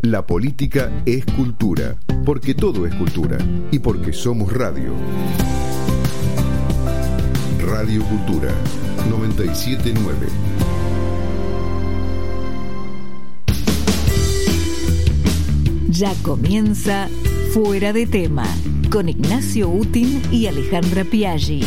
La política es cultura, porque todo es cultura y porque somos radio. Radio Cultura 979. Ya comienza Fuera de Tema, con Ignacio Utin y Alejandra Piaggi.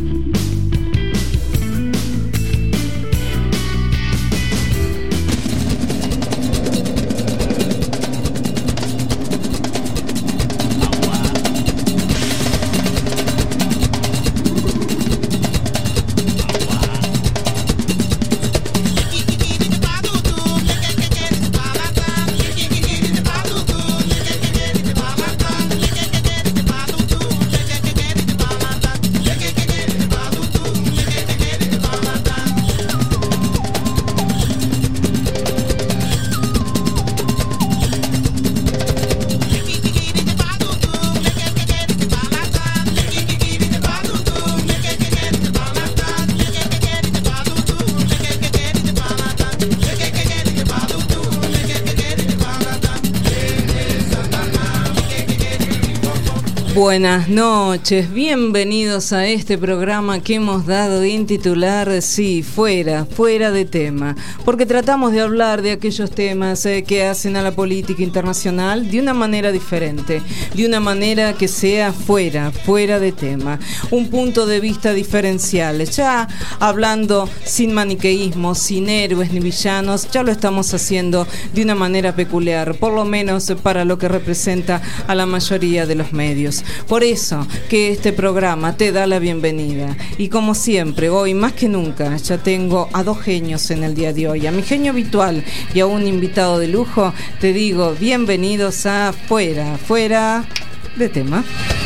Buenas noches, bienvenidos a este programa que hemos dado en titular, sí, fuera de tema, porque tratamos de hablar de aquellos temas que hacen a la política internacional de una manera diferente, de una manera que sea fuera de tema, un punto de vista diferencial, ya hablando sin maniqueísmo, sin héroes ni villanos, ya lo estamos haciendo de una manera peculiar, por lo menos para lo que representa a la mayoría de los medios. Por eso que este programa te da la bienvenida. Y como siempre, hoy más que nunca, ya tengo a dos genios en el día de hoy. A mi genio habitual y a un invitado de lujo, te digo bienvenidos a Fuera de Tema.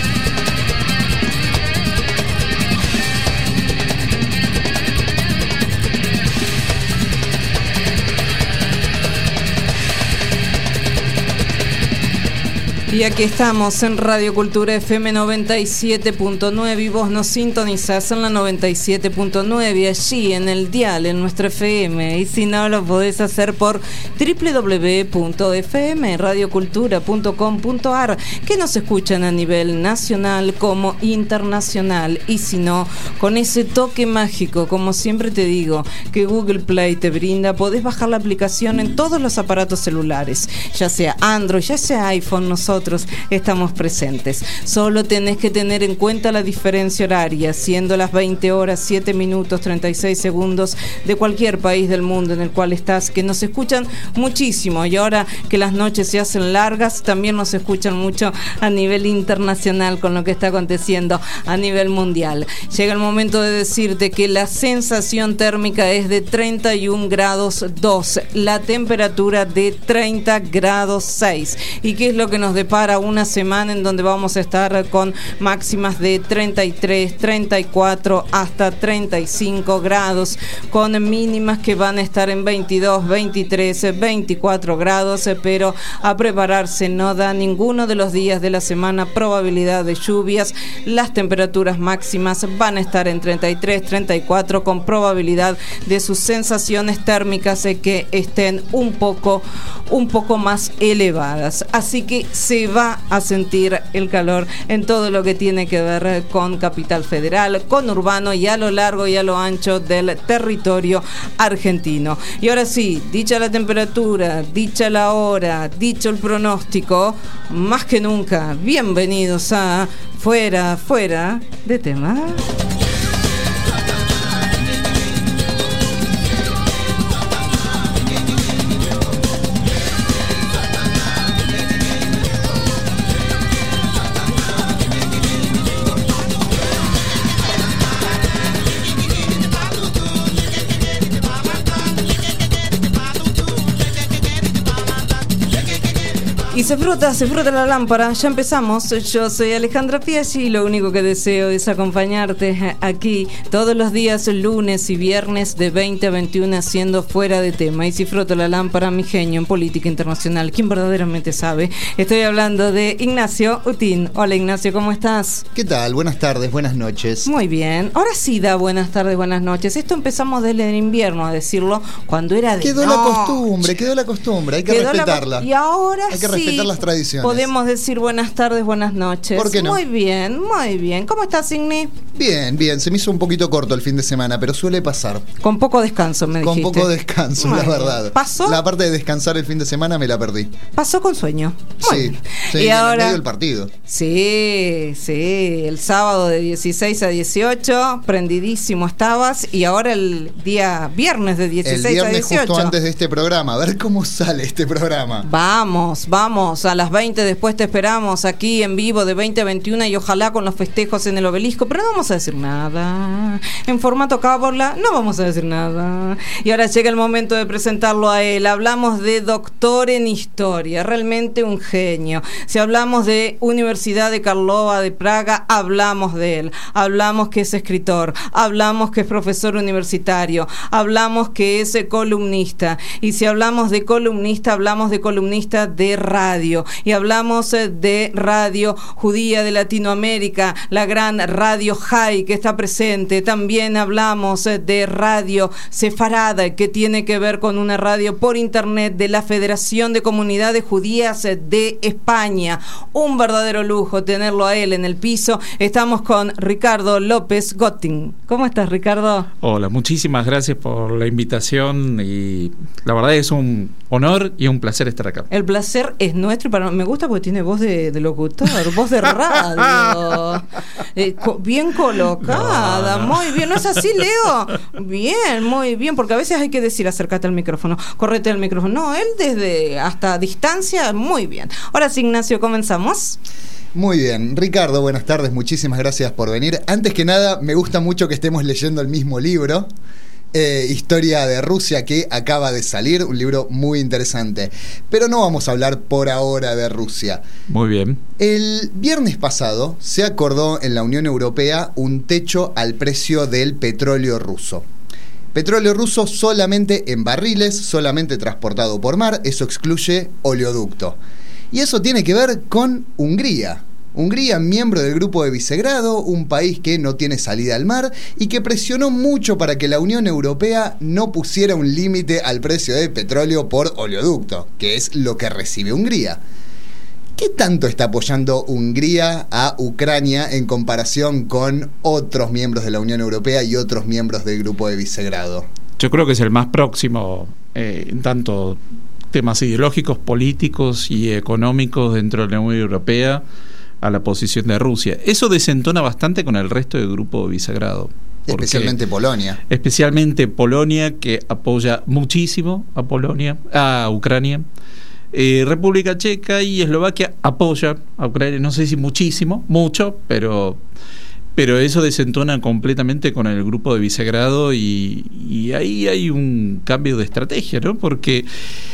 Y aquí estamos en Radio Cultura FM 97.9 y vos nos sintonizás en la 97.9 allí en el dial, en nuestra FM. Y si no, lo podés hacer por www.fmradiocultura.com.ar, que nos escuchan a nivel nacional como internacional. Y si no, con ese toque mágico, como siempre te digo, que Google Play te brinda, podés bajar la aplicación en todos los aparatos celulares, ya sea Android, ya sea iPhone. Nosotros estamos presentes. Solo tenés que tener en cuenta la diferencia horaria, siendo las 20 horas 7 minutos 36 segundos de cualquier país del mundo en el cual estás, que nos escuchan muchísimo, y ahora que las noches se hacen largas, también nos escuchan mucho a nivel internacional con lo que está aconteciendo a nivel mundial. Llega el momento de decirte que la sensación térmica es de 31 grados 2, la temperatura de 30 grados 6. ¿Y qué es lo que nos depara una semana en donde vamos a estar con máximas de 33, 34 hasta 35 grados, con mínimas que van a estar en 22, 23, 24 grados, pero a prepararse, no da ninguno de los días de la semana probabilidad de lluvias. Las temperaturas máximas van a estar en 33, 34, con probabilidad de sus sensaciones térmicas que estén un poco más elevadas. Así que se va a sentir el calor en todo lo que tiene que ver con Capital Federal, con urbano y a lo largo y a lo ancho del territorio argentino. Y ahora sí, dicha la temperatura, dicha la hora, dicho el pronóstico, más que nunca, bienvenidos a Fuera de Tema. Y se frota la lámpara. Ya empezamos. Yo soy Alejandra Piaggi y lo único que deseo es acompañarte aquí todos los días, lunes y viernes de 20 a 21 haciendo Fuera de Tema. Y si froto la lámpara, mi genio en política internacional, quien verdaderamente sabe. Estoy hablando de Ignacio Utín. Hola Ignacio, ¿cómo estás? ¿Qué tal? Buenas tardes, buenas noches. Muy bien. Ahora sí da buenas tardes, buenas noches. Esto empezamos desde el invierno a decirlo cuando era de Quedó la costumbre, hay que respetarla. Y ahora hay que respetar las tradiciones. Podemos decir buenas tardes, buenas noches. ¿Por qué no? Muy bien, muy bien. ¿Cómo estás, Igni? Bien, bien. Se me hizo un poquito corto el fin de semana, pero suele pasar. Con poco descanso, me dijiste. Con poco descanso, muy la bien. verdad. ¿Pasó? La parte de descansar el fin de semana me la perdí. Pasó con sueño. Muy bien. Sí, y ahora, en medio del partido. Sí, el sábado de 16 a 18, prendidísimo estabas, y ahora el día viernes de 16 a 18. El viernes justo antes de este programa, a ver cómo sale este programa. Vamos, a las 20 después te esperamos aquí en vivo de 20 a 21 y ojalá con los festejos en el Obelisco, pero no vamos a decir nada. En formato cábula no vamos a decir nada. Y ahora llega el momento de presentarlo a él. Hablamos de doctor en historia, realmente un genio. Si hablamos de Universidad de Karlova de Praga, hablamos de él. Hablamos que es escritor, hablamos que es profesor universitario, hablamos que es columnista. Y si hablamos de columnista, hablamos de columnista de radio. Y hablamos de radio judía de Latinoamérica, la gran Radio High que está presente. También hablamos de radio sefarada, que tiene que ver con una radio por internet de la Federación de Comunidades Judías de España. Un verdadero lujo tenerlo a él en el piso. Estamos con Ricardo López Gotting. ¿Cómo estás, Ricardo? Hola, muchísimas gracias por la invitación y la verdad es un honor y un placer estar acá. El placer es nuestro y me gusta porque tiene voz de locutor, voz de radio. Bien colocada, no. Muy bien. ¿No es así, Leo? Bien, muy bien, porque a veces hay que decir acércate al micrófono, correte al micrófono. No, él desde hasta distancia, muy bien. Ahora sí, Ignacio, comenzamos. Muy bien, Ricardo, buenas tardes, muchísimas gracias por venir. Antes que nada, me gusta mucho que estemos leyendo el mismo libro, Historia de Rusia, que acaba de salir, un libro muy interesante. Pero no vamos a hablar por ahora de Rusia. Muy bien. El viernes pasado se acordó en la Unión Europea un techo al precio del petróleo ruso. Petróleo ruso solamente en barriles, solamente transportado por mar, eso excluye oleoducto. Y eso tiene que ver con Hungría. Hungría, miembro del Grupo de Visegrado, un país que no tiene salida al mar y que presionó mucho para que la Unión Europea no pusiera un límite al precio del petróleo por oleoducto, que es lo que recibe Hungría. ¿Qué tanto está apoyando Hungría a Ucrania en comparación con otros miembros de la Unión Europea y otros miembros del Grupo de Visegrado? Yo creo que es el más próximo en tanto temas ideológicos, políticos y económicos dentro de la Unión Europea a la posición de Rusia. Eso desentona bastante con el resto del Grupo de Visegrado. Especialmente Polonia. Especialmente Polonia, que apoya muchísimo a Ucrania. República Checa y Eslovaquia apoyan a Ucrania, no sé si mucho, pero eso desentona completamente con el Grupo de Visegrado y ahí hay un cambio de estrategia, ¿no? Porque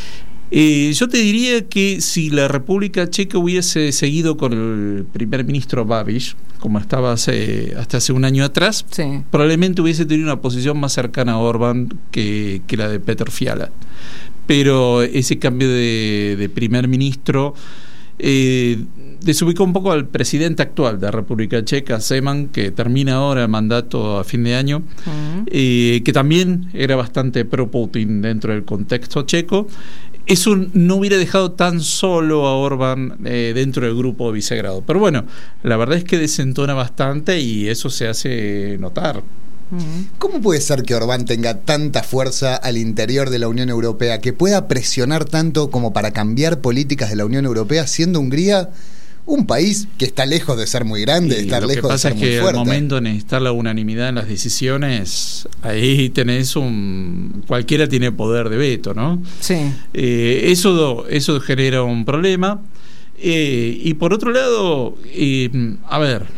yo te diría que si la República Checa hubiese seguido con el primer ministro Babiš, como estaba hasta hace un año atrás, sí, probablemente hubiese tenido una posición más cercana a Orbán que la de Petr Fiala. Pero ese cambio de primer ministro desubicó un poco al presidente actual de la República Checa, Zeman, que termina ahora el mandato a fin de año, que también era bastante pro-Putin dentro del contexto checo. Eso no hubiera dejado tan solo a Orbán dentro del Grupo de Visegrado. Pero bueno, la verdad es que desentona bastante y eso se hace notar. ¿Cómo puede ser que Orbán tenga tanta fuerza al interior de la Unión Europea, que pueda presionar tanto como para cambiar políticas de la Unión Europea, siendo Hungría un país que está lejos de ser muy grande, de estar lejos de ser muy fuerte? Lo que pasa es que al momento de necesitar la unanimidad en las decisiones, ahí tenés cualquiera tiene poder de veto, ¿no? Sí. Eso genera un problema. Y por otro lado, a ver,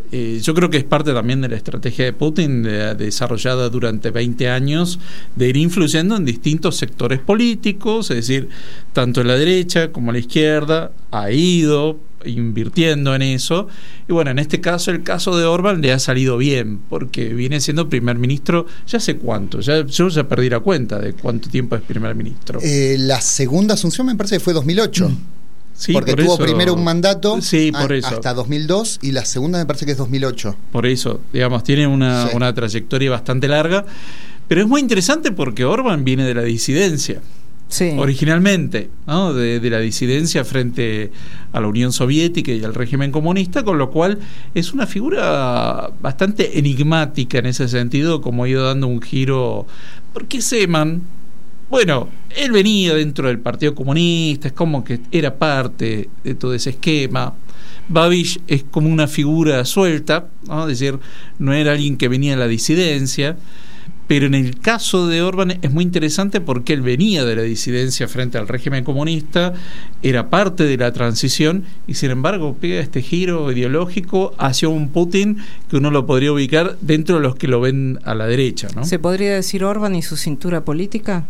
yo creo que es parte también de la estrategia de Putin, desarrollada durante 20 años, de ir influyendo en distintos sectores políticos, es decir, tanto en la derecha como en la izquierda, ha ido invirtiendo en eso. Y bueno, en este caso, el caso de Orbán le ha salido bien, porque viene siendo primer ministro ya hace cuánto, yo ya perdí la cuenta de cuánto tiempo es primer ministro. La segunda asunción me parece que fue 2008. Sí, porque por tuvo eso, primero un mandato por eso, hasta 2002 y la segunda me parece que es 2008. Por eso, digamos, tiene una trayectoria bastante larga, pero es muy interesante porque Orbán viene de la disidencia. Sí. Originalmente, ¿no? de la disidencia frente a la Unión Soviética y al régimen comunista, con lo cual es una figura bastante enigmática en ese sentido, como ha ido dando un giro, porque Zeman, bueno, él venía dentro del Partido Comunista, es como que era parte de todo ese esquema. Babiš es como una figura suelta, ¿no? Es decir, no era alguien que venía de la disidencia. Pero en el caso de Orbán es muy interesante porque él venía de la disidencia frente al régimen comunista, era parte de la transición y sin embargo pega este giro ideológico hacia un Putin que uno lo podría ubicar dentro de los que lo ven a la derecha, ¿no? ¿Se podría decir Orbán y su cintura política?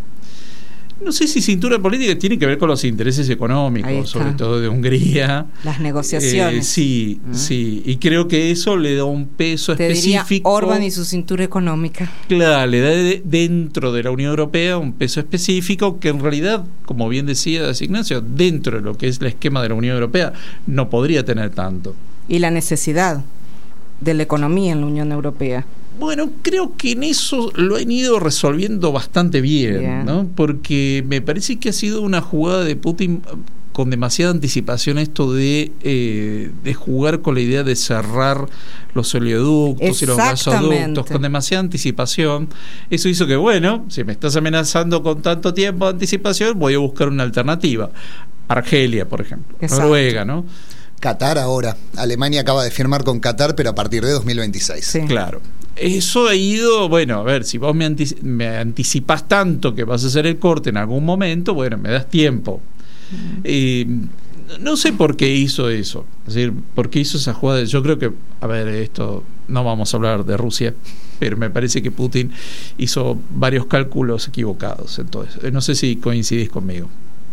No sé si cintura política tiene que ver con los intereses económicos, sobre todo de Hungría. Las negociaciones. Sí, y creo que eso le da un peso específico. Diría Orbán y su cintura económica. Claro, le da dentro de la Unión Europea un peso específico que en realidad, como bien decía Ignacio, dentro de lo que es el esquema de la Unión Europea no podría tener tanto. Y la necesidad de la economía en la Unión Europea. Bueno, creo que en eso lo han ido resolviendo bastante bien, ¿no? Porque me parece que ha sido una jugada de Putin con demasiada anticipación, esto de jugar con la idea de cerrar los oleoductos y los gasoductos con demasiada anticipación. Eso hizo que, bueno, si me estás amenazando con tanto tiempo de anticipación, voy a buscar una alternativa. Argelia, por ejemplo, Noruega, ¿no? Qatar ahora. Alemania acaba de firmar con Qatar, pero a partir de 2026. Sí. Claro. Eso ha ido, bueno, a ver, si vos me anticipás tanto que vas a hacer el corte en algún momento, bueno, me das tiempo. No sé por qué hizo eso, es decir, por qué hizo esa jugada. Yo creo que, a ver, esto no vamos a hablar de Rusia, pero me parece que Putin hizo varios cálculos equivocados. Entonces, no sé si coincidís conmigo.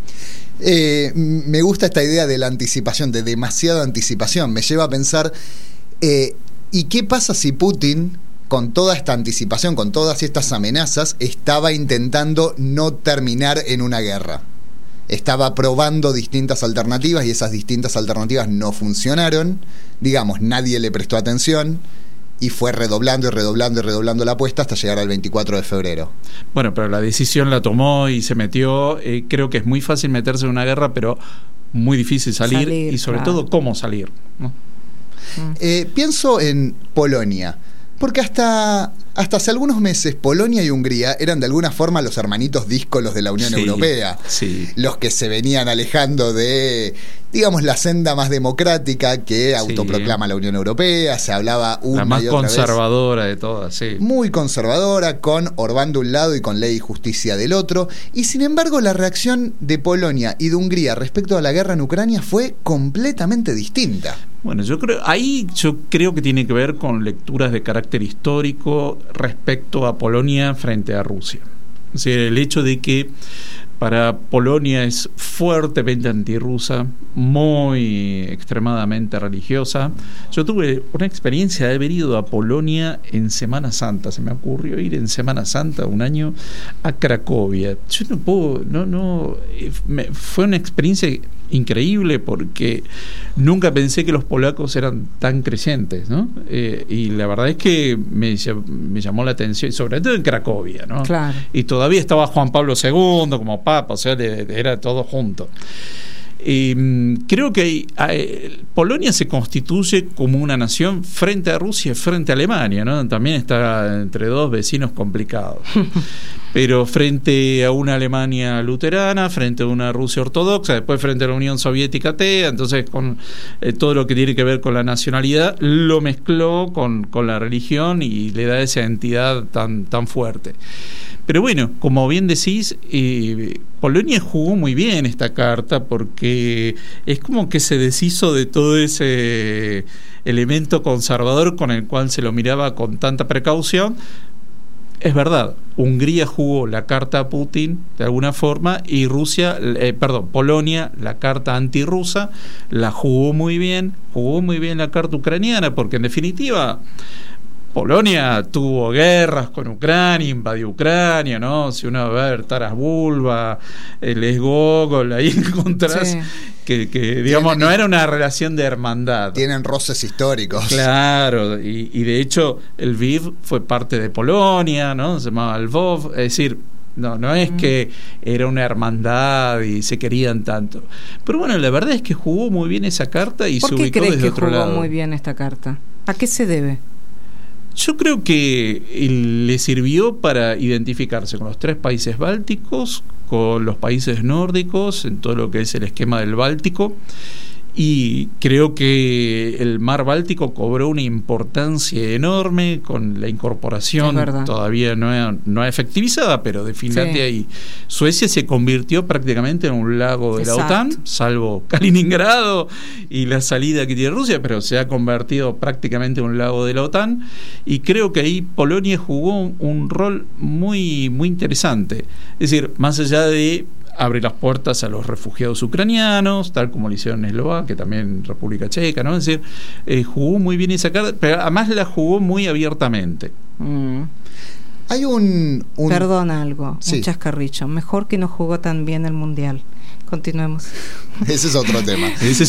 Me gusta esta idea de la anticipación, de demasiada anticipación. Me lleva a pensar, ¿y qué pasa si Putin, con toda esta anticipación, con todas estas amenazas, estaba intentando no terminar en una guerra? Estaba probando distintas alternativas y esas distintas alternativas no funcionaron. Digamos, nadie le prestó atención. Y fue redoblando y redoblando y redoblando la apuesta hasta llegar al 24 de febrero. Bueno, pero la decisión la tomó y se metió. Creo que es muy fácil meterse en una guerra, pero muy difícil salir y sobre todo cómo salir, ¿no? Pienso en Polonia, porque hasta hace algunos meses Polonia y Hungría eran de alguna forma los hermanitos díscolos de la Unión Europea, los que se venían alejando de, digamos, la senda más democrática que autoproclama la Unión Europea. Se hablaba una la más y otra conservadora de todas, muy conservadora, con Orbán de un lado y con Ley y Justicia del otro, y sin embargo la reacción de Polonia y de Hungría respecto a la guerra en Ucrania fue completamente distinta. Bueno, yo creo que tiene que ver con lecturas de carácter histórico respecto a Polonia frente a Rusia. O sea, el hecho de que para Polonia es fuertemente antirrusa, muy extremadamente religiosa. Yo tuve una experiencia de haber ido a Polonia en Semana Santa. Se me ocurrió ir en Semana Santa un año a Cracovia. Yo no puedo, fue una experiencia increíble porque nunca pensé que los polacos eran tan creyentes, ¿no? Y la verdad es que me llamó la atención, sobre todo en Cracovia, ¿no? Claro. Y todavía estaba Juan Pablo II como papa, o sea, era todo junto. Creo que Polonia se constituye como una nación frente a Rusia y frente a Alemania, ¿no? También está entre dos vecinos complicados. pero frente a una Alemania luterana, frente a una Rusia ortodoxa, después frente a la Unión Soviética atea, entonces con todo lo que tiene que ver con la nacionalidad, lo mezcló con la religión y le da esa entidad tan fuerte. Pero bueno, como bien decís, Polonia jugó muy bien esta carta porque es como que se deshizo de todo ese elemento conservador con el cual se lo miraba con tanta precaución. Es verdad, Hungría jugó la carta a Putin de alguna forma y Polonia la carta antirrusa, la jugó muy bien la carta ucraniana, porque en definitiva Polonia tuvo guerras con Ucrania, invadió Ucrania, ¿no? Si uno va a ver Taras Bulba, el Gogol, ahí encontrás Sí. que digamos, no era una relación de hermandad. Tienen roces históricos. Claro, y de hecho el Lviv fue parte de Polonia, ¿no? Se llamaba Lvov, es decir, no es que era una hermandad y se querían tanto. Pero bueno, la verdad es que jugó muy bien esa carta y se ¿Por qué ubicó crees desde que otro jugó lado. muy bien esta carta? ¿A qué se debe? Yo creo que le sirvió para identificarse con los 3 países bálticos, con los países nórdicos, en todo lo que es el esquema del Báltico, y creo que el mar Báltico cobró una importancia enorme con la incorporación todavía no efectivizada, pero de Finlandia y Suecia se convirtió prácticamente en un lago de la OTAN, salvo Kaliningrado y la salida que tiene Rusia, pero se ha convertido prácticamente en un lago de la OTAN, y creo que ahí Polonia jugó un rol muy, muy interesante. Es decir, más allá de abre las puertas a los refugiados ucranianos, tal como lo hicieron en Eslovaquia, también República Checa, ¿no? Es decir, jugó muy bien esa carta, pero además la jugó muy abiertamente. Hay un... Perdona algo, sí. Un chascarrillo. Mejor que no jugó tan bien el Mundial. Continuemos. Ese es otro tema.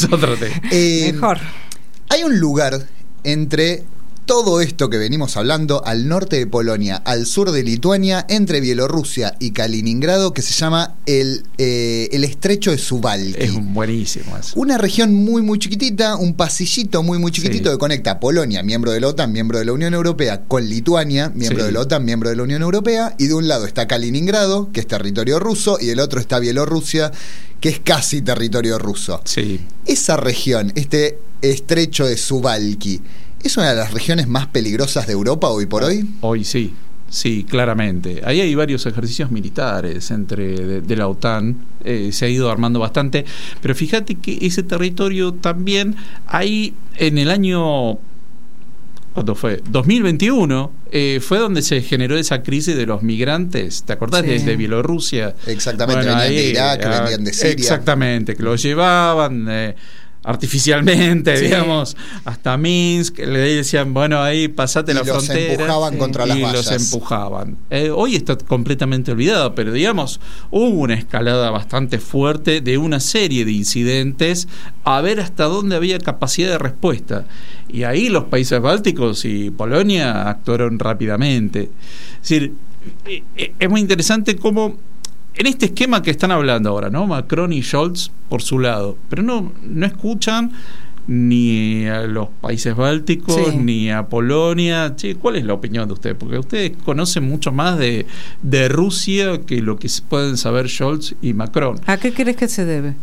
Mejor. Hay un lugar entre todo esto que venimos hablando, al norte de Polonia, al sur de Lituania, entre Bielorrusia y Kaliningrado, que se llama el estrecho de Suwałki. Es buenísimo eso. Una región muy muy chiquitita, un pasillito muy muy chiquitito que conecta a Polonia, miembro de la OTAN, miembro de la Unión Europea, con Lituania, miembro de la OTAN, miembro de la Unión Europea, y de un lado está Kaliningrado, que es territorio ruso, y del otro está Bielorrusia, que es casi territorio ruso. Sí. Esa región, este estrecho de Suwałki, ¿es una de las regiones más peligrosas de Europa hoy por hoy? Hoy sí, claramente. Ahí hay varios ejercicios militares de la OTAN, se ha ido armando bastante, pero fíjate que ese territorio también, ahí en el año... ¿Cuándo fue? 2021 fue donde se generó esa crisis de los migrantes, ¿te acordás? Desde Bielorrusia. Exactamente, venían de Irak, venían de Siria. Exactamente, que los llevaban... artificialmente, digamos, hasta Minsk, le decían, bueno, ahí pasate la frontera. Y los empujaban contra las vallas. Y los empujaban. Hoy está completamente olvidado, pero digamos, hubo una escalada bastante fuerte de una serie de incidentes a ver hasta dónde había capacidad de respuesta. Y ahí los países bálticos y Polonia actuaron rápidamente. Es decir, es muy interesante cómo en este esquema que están hablando ahora, ¿no? Macron y Scholz por su lado, pero no escuchan ni a los países bálticos ni a Polonia. Che, ¿cuál es la opinión de ustedes? Porque ustedes conocen mucho más de Rusia que lo que pueden saber Scholz y Macron. ¿A qué crees que se debe?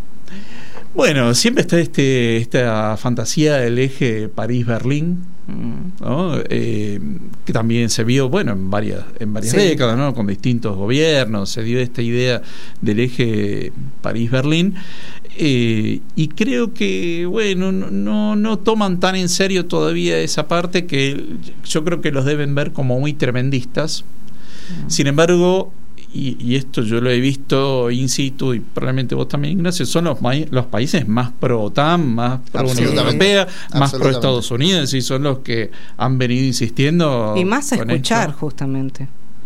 Bueno, siempre está esta fantasía del eje París-Berlín, ¿no? Que también se vio, bueno, en varias décadas, ¿no? Con distintos gobiernos se dio esta idea del eje París-Berlín, y creo que, bueno, no toman tan en serio todavía esa parte, que yo creo que los deben ver como muy tremendistas. Sin embargo, y esto yo lo he visto in situ, y probablemente vos también, Ignacio, son los países más pro OTAN, más pro Unión Europea, más pro Estados Unidos, y son los que han venido insistiendo. Y más a escuchar, esto. justamente.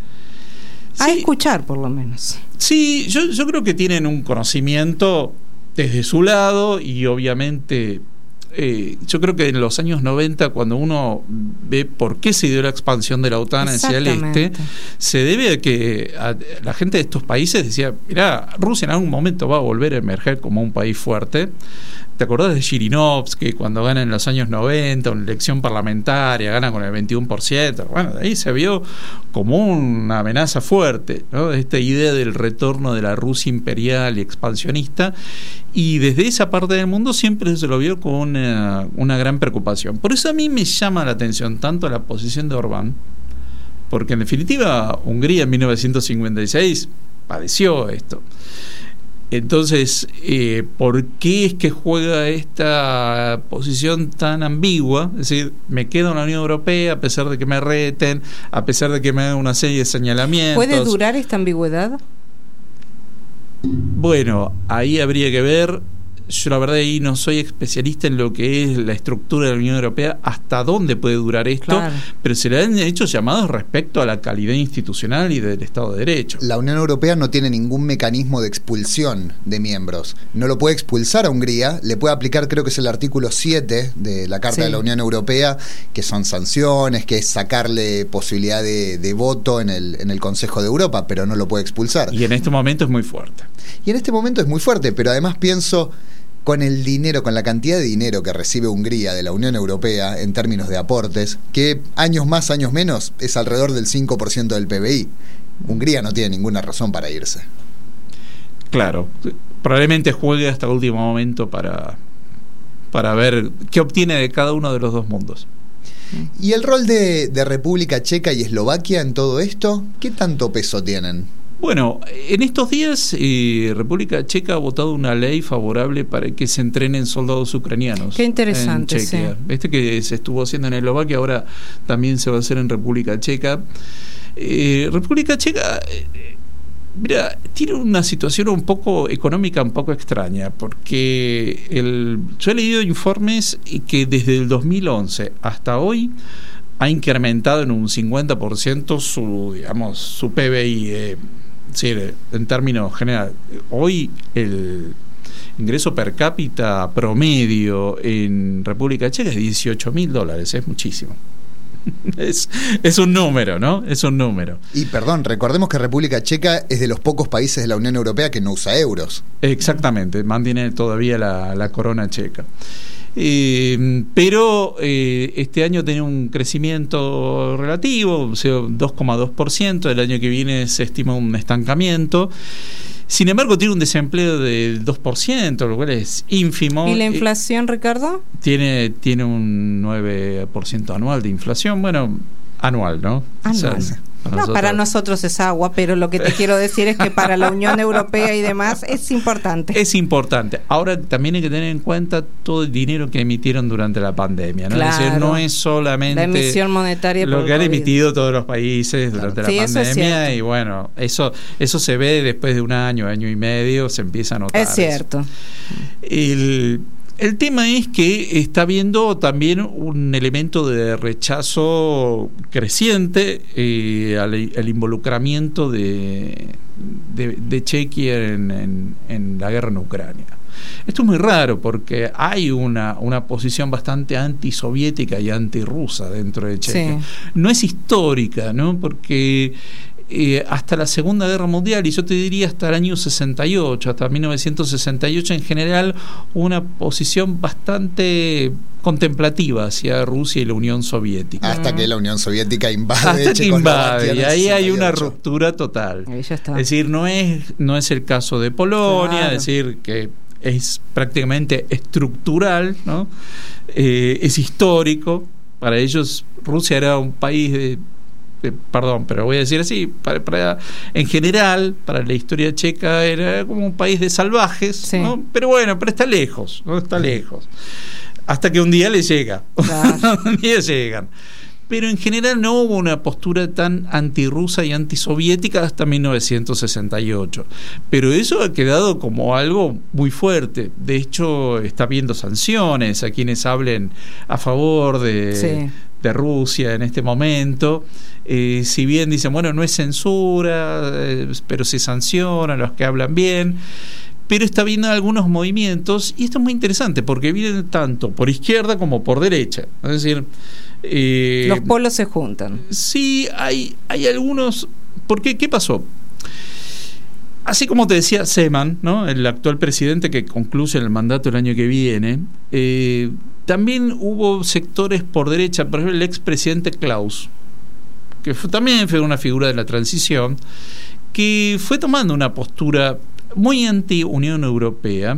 A escuchar, por lo menos. Sí, yo creo que tienen un conocimiento desde su lado, y obviamente yo creo que en los años 90, cuando uno ve por qué se dio la expansión de la OTAN hacia el este, se debe a que la gente de estos países decía, mirá, Rusia en algún momento va a volver a emerger como un país fuerte. ¿Te acordás de Zhirinovsky cuando gana en los años 90 una elección parlamentaria, gana con el 21%? Bueno, de ahí se vio como una amenaza fuerte, ¿no? Esta idea del retorno de la Rusia imperial y expansionista, y desde esa parte del mundo siempre se lo vio con una gran preocupación. Por eso a mí me llama la atención tanto la posición de Orbán, porque en definitiva Hungría en 1956 padeció esto. Entonces, ¿por qué es que juega esta posición tan ambigua? Es decir, me quedo en la Unión Europea a pesar de que me reten, a pesar de que me hagan una serie de señalamientos. ¿Puede durar esta ambigüedad? Bueno, ahí habría que ver. Yo la verdad ahí no soy especialista en lo que es la estructura de la Unión Europea, hasta dónde puede durar esto, claro. Pero se le han hecho llamados respecto a la calidad institucional y del Estado de Derecho. La Unión Europea no tiene ningún mecanismo de expulsión de miembros. No lo puede expulsar a Hungría, le puede aplicar, creo que es el artículo 7 de la Carta de la Unión Europea, que son sanciones, que es sacarle posibilidad de voto en el Consejo de Europa, pero no lo puede expulsar. Y en este momento es muy fuerte. Pero además pienso, con el dinero, con la cantidad de dinero que recibe Hungría de la Unión Europea en términos de aportes, que años más, años menos, es alrededor del 5% del PBI. Hungría no tiene ninguna razón para irse. Claro, probablemente juegue hasta el último momento para ver qué obtiene de cada uno de los dos mundos. ¿Y el rol de República Checa y Eslovaquia en todo esto? ¿Qué tanto peso tienen? Bueno, en estos días República Checa ha votado una ley favorable para que se entrenen soldados ucranianos. Qué interesante, en Chequia. Sí. Que se estuvo haciendo en Eslovaquia, ahora también se va a hacer en República Checa. República Checa, mira, tiene una situación un poco económica, un poco extraña, porque yo he leído informes que desde el 2011 hasta hoy ha incrementado en un 50% su PBI. Sí, en términos generales, hoy el ingreso per cápita promedio en República Checa es $18.000, es muchísimo. Es un número, ¿no? Es un número. Y perdón, recordemos que República Checa es de los pocos países de la Unión Europea que no usa euros. Exactamente, mantiene todavía la corona checa. Pero este año tiene un crecimiento relativo, o sea, 2,2%. El año que viene se estima un estancamiento. Sin embargo, tiene un desempleo del 2%, lo cual es ínfimo. ¿Y la inflación, Ricardo? Tiene un 9% anual de inflación. Bueno, anual, ¿no? Anual. O sea, para nosotros es agua, pero lo que te quiero decir es que para la Unión Europea y demás es importante. Es importante. Ahora también hay que tener en cuenta todo el dinero que emitieron durante la pandemia, ¿no? Claro. Es decir, no es solamente la emisión monetaria lo que han emitido todos los países durante la pandemia, es y bueno, eso se ve después de un año y medio, se empieza a notar. Es cierto. El tema es que está habiendo también un elemento de rechazo creciente al involucramiento de Chequia en la guerra en Ucrania. Esto es muy raro porque hay una posición bastante antisoviética y antirrusa dentro de Chequia. Sí. No es histórica, ¿no? Porque hasta la Segunda Guerra Mundial, y yo te diría hasta el año 68, hasta 1968 en general, una posición bastante contemplativa hacia Rusia y la Unión Soviética. Hasta que la Unión Soviética invade Checoslovaquia. Y ahí hay una ruptura total. Ahí ya está. Es decir, no es el caso de Polonia, claro. Es decir, que es prácticamente estructural, ¿no? Es histórico. Para ellos Rusia era un país perdón, pero voy a decir así, en general, para la historia checa era como un país de salvajes, sí. ¿No? Pero bueno, pero está lejos, ¿no? Está lejos. Hasta que un día les llega. Claro. Un día llegan. Pero en general no hubo una postura tan antirrusa y antisoviética hasta 1968. Pero eso ha quedado como algo muy fuerte. De hecho, está habiendo sanciones a quienes hablen a favor de Rusia en este momento. Si bien dicen, bueno, no es censura, pero se sanciona a los que hablan bien. pero está viendo algunos movimientos, y esto es muy interesante porque vienen tanto por izquierda como por derecha. Es decir, los polos se juntan. Sí, hay algunos. ¿Por qué? ¿Qué pasó? Así como te decía Zeman, ¿no?, el actual presidente que concluye el mandato el año que viene, también hubo sectores por derecha, por ejemplo el expresidente Klaus, que también fue una figura de la transición, que fue tomando una postura muy anti-Unión Europea,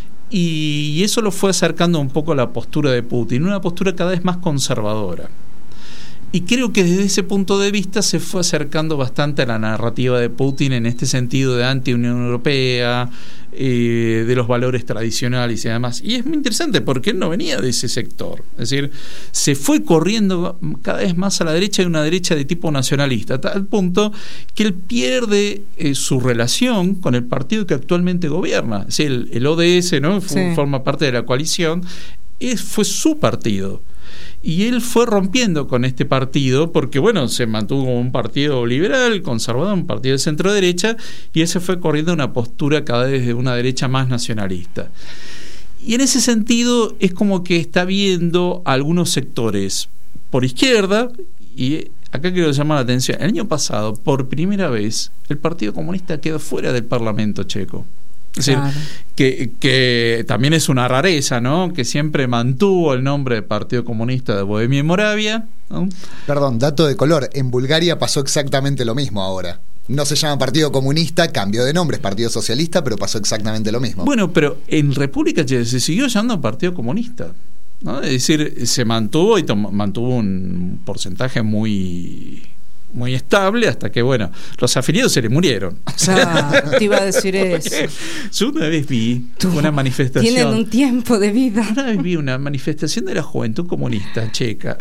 y eso lo fue acercando un poco a la postura de Putin, una postura cada vez más conservadora. Y creo que desde ese punto de vista se fue acercando bastante a la narrativa de Putin en este sentido de anti-Unión Europea, de los valores tradicionales y demás. Y es muy interesante porque él no venía de ese sector. Es decir, se fue corriendo cada vez más a la derecha, y una derecha de tipo nacionalista, a tal punto que él pierde su relación con el partido que actualmente gobierna. Es decir, el ODS, ¿no?, forma parte de la coalición, fue su partido. Y él fue rompiendo con este partido porque, bueno, se mantuvo como un partido liberal, conservador, un partido de centro-derecha, y ese fue corriendo una postura cada vez de una derecha más nacionalista. Y en ese sentido es como que está viendo algunos sectores por izquierda, y acá quiero llamar la atención. El año pasado, por primera vez, el Partido Comunista quedó fuera del Parlamento checo. Es decir, claro, que también es una rareza, ¿no?, que siempre mantuvo el nombre de Partido Comunista de Bohemia y Moravia, ¿no? Perdón, dato de color, en Bulgaria pasó exactamente lo mismo ahora. No se llama Partido Comunista, cambió de nombre, es Partido Socialista, pero pasó exactamente lo mismo. Bueno, pero en República Checa se siguió llamando Partido Comunista, ¿no? Es decir, se mantuvo y mantuvo un porcentaje muy estable, hasta que, bueno, los afiliados se le murieron. Te iba a decir eso. Yo una vez vi una manifestación. Tienen un tiempo de vida. Una vez vi una manifestación de la juventud comunista checa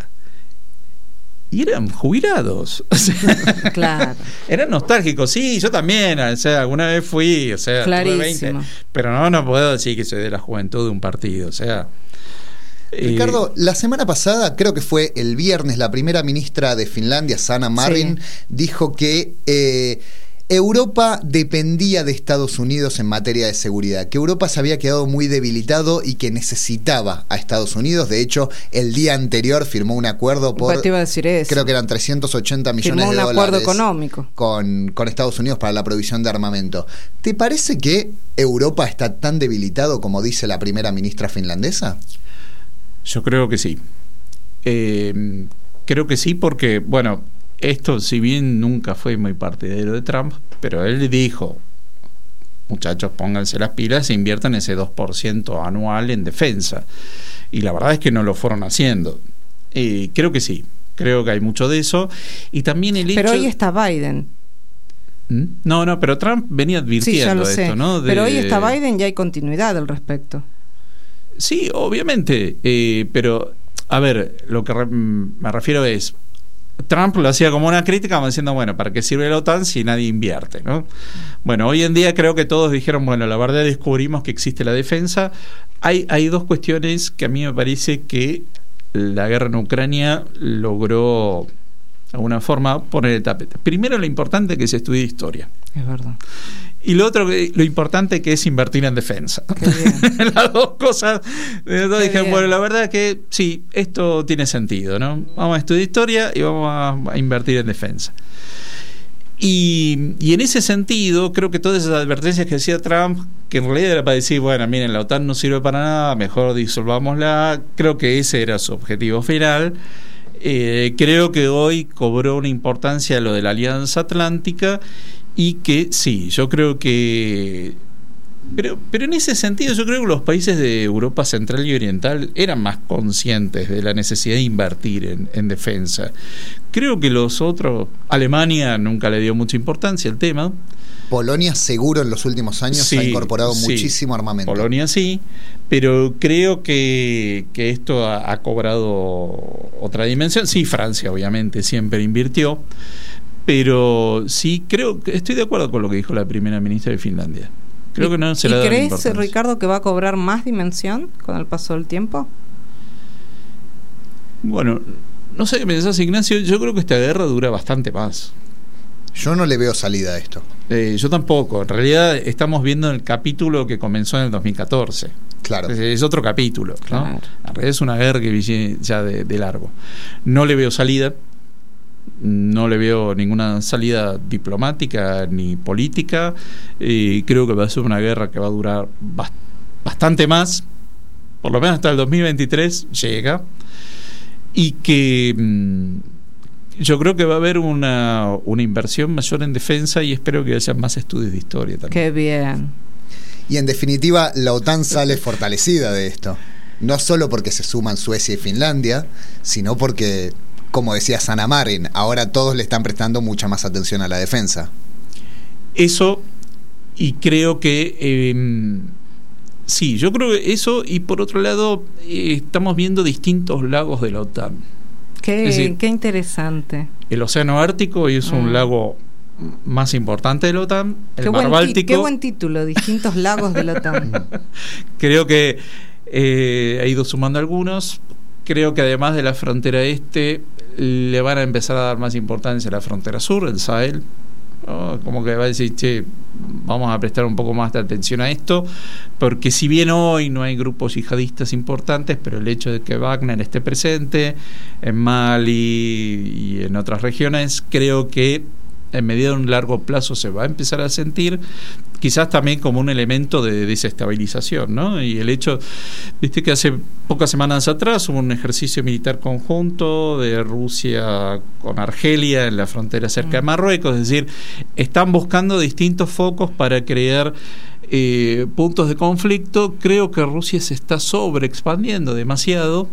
y eran jubilados. O sea, claro. Eran nostálgicos. Sí, yo también. O sea, alguna vez fui, o sea, tuve 20, pero no puedo decir que soy de la juventud de un partido. O sea. Ricardo, la semana pasada, creo que fue el viernes, la primera ministra de Finlandia, Sanna Marin, dijo que Europa dependía de Estados Unidos en materia de seguridad, que Europa se había quedado muy debilitado y que necesitaba a Estados Unidos. De hecho, el día anterior firmó un acuerdo por, te iba a decir eso, creo que eran 380 millones de dólares. Firmó un acuerdo económico con Estados Unidos para la provisión de armamento. ¿Te parece que Europa está tan debilitado como dice la primera ministra finlandesa? Yo creo que sí. Creo que sí porque, bueno, esto si bien nunca fue muy partidario de Trump, pero él dijo, muchachos, pónganse las pilas e inviertan ese 2% anual en defensa. Y la verdad es que no lo fueron haciendo. Creo que sí. Creo que hay mucho de eso. Y también el hecho... Pero hoy está Biden. No, pero Trump venía advirtiendo esto, ¿no? Pero hoy está Biden y hay continuidad al respecto. Sí, obviamente, pero a ver, lo que me refiero es, Trump lo hacía como una crítica, como diciendo, bueno, ¿para qué sirve la OTAN si nadie invierte, ¿no? Bueno, hoy en día creo que todos dijeron, bueno, la verdad descubrimos que existe la defensa. Hay dos cuestiones que a mí me parece que la guerra en Ucrania logró, de alguna forma, poner el tapete. Primero, lo importante que se estudie historia. Es verdad. Y lo otro, lo importante que es invertir en defensa. Las dos cosas. Dije, bueno, la verdad es que sí, esto tiene sentido, ¿no? Vamos a estudiar historia y vamos a invertir en defensa. Y en ese sentido, creo que todas esas advertencias que decía Trump, que en realidad era para decir, bueno, miren, la OTAN no sirve para nada, mejor disolvámosla, creo que ese era su objetivo final. Creo que hoy cobró una importancia lo de la Alianza Atlántica. Y que sí, yo creo que... Pero en ese sentido yo creo que los países de Europa Central y Oriental eran más conscientes de la necesidad de invertir en defensa. Creo que los otros... Alemania nunca le dio mucha importancia al tema. Polonia seguro en los últimos años ha incorporado muchísimo armamento. Polonia sí, pero creo que esto ha cobrado otra dimensión. Sí, Francia obviamente siempre invirtió. Pero sí, estoy de acuerdo con lo que dijo la primera ministra de Finlandia. Creo que no se le da importancia. ¿Y crees, Ricardo, que va a cobrar más dimensión con el paso del tiempo? Bueno, no sé qué pensás, Ignacio. Yo creo que esta guerra dura bastante más. Yo no le veo salida a esto. Yo tampoco. En realidad estamos viendo el capítulo que comenzó en el 2014. Claro. Es otro capítulo, ¿no? Claro. En realidad es una guerra que viene ya de largo. No le veo salida. No le veo ninguna salida diplomática ni política. Creo que va a ser una guerra que va a durar bastante más. Por lo menos hasta el 2023 llega. Y que yo creo que va a haber una inversión mayor en defensa y espero que haya más estudios de historia también. Qué bien. Y en definitiva, la OTAN sale fortalecida de esto. No solo porque se suman Suecia y Finlandia, sino porque, como decía Sanna Marin, ahora todos le están prestando mucha más atención a la defensa. Eso, y creo que sí, yo creo que eso, y por otro lado estamos viendo distintos lagos de la OTAN. Qué interesante. El Océano Ártico es un lago más importante de la OTAN, el Mar Báltico. Qué buen título, distintos lagos de la OTAN. Creo que ha ido sumando algunos. Creo que además de la frontera este, le van a empezar a dar más importancia a la frontera sur, el Sahel. Como que va a decir, che, vamos a prestar un poco más de atención a esto, porque si bien hoy no hay grupos yihadistas importantes, pero el hecho de que Wagner esté presente en Mali y en otras regiones, creo que en mediano y largo plazo se va a empezar a sentir, quizás también como un elemento de desestabilización, ¿no? Y el hecho, viste que hace pocas semanas atrás hubo un ejercicio militar conjunto de Rusia con Argelia en la frontera cerca de Marruecos, es decir, están buscando distintos focos para crear puntos de conflicto. Creo que Rusia se está sobreexpandiendo demasiado,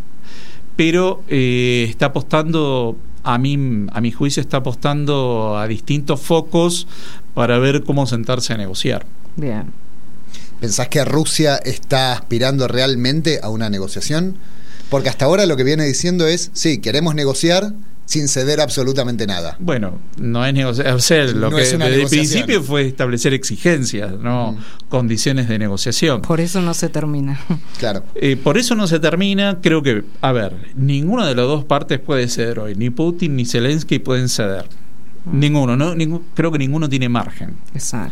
pero está apostando, a mi juicio, está apostando a distintos focos para ver cómo sentarse a negociar. Bien. ¿Pensás que Rusia está aspirando realmente a una negociación? Porque hasta ahora lo que viene diciendo es, sí, queremos negociar sin ceder absolutamente nada. Bueno, no es negociar, o sea, lo No que es una desde el negociación. principio fue establecer exigencias, no condiciones de negociación. Por eso no se termina. Claro. Por eso no se termina. Creo que, a ver, ninguna de las dos partes puede ceder hoy. Ni Putin ni Zelensky pueden ceder. Ninguno, ¿no? Creo que ninguno tiene margen. Exacto.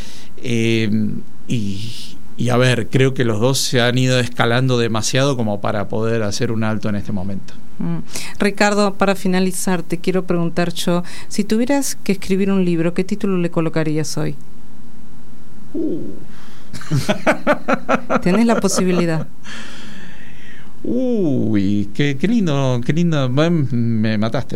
Y a ver, creo que los dos se han ido escalando demasiado como para poder hacer un alto en este momento. Ricardo, para finalizar, te quiero preguntar yo, si tuvieras que escribir un libro, ¿qué título le colocarías hoy? Tenés la posibilidad. Uy, qué lindo, qué lindo. Me mataste.